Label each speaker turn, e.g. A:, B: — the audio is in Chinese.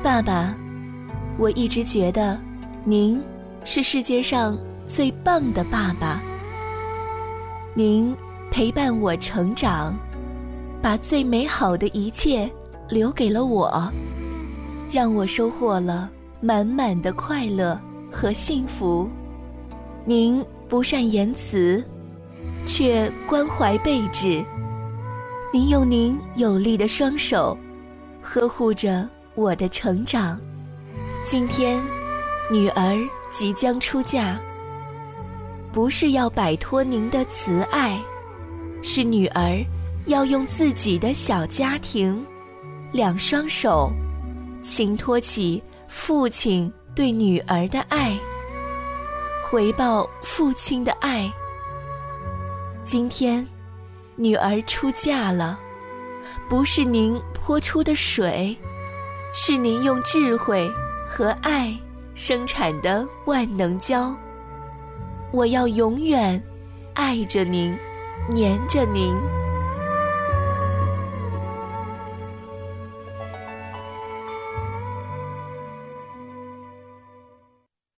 A: 爸爸，我一直觉得您是世界上最棒的爸爸。您陪伴我成长，把最美好的一切留给了我，让我收获了满满的快乐和幸福。您不善言辞，却关怀备至。您用您有力的双手呵护着我的成长。今天女儿即将出嫁，不是要摆脱您的慈爱，是女儿要用自己的小家庭两双手倾托起父亲对女儿的爱，回报父亲的爱。今天女儿出嫁了，不是您泼出的水，是您用智慧和爱生产的万能胶。我要永远爱着您，黏着您。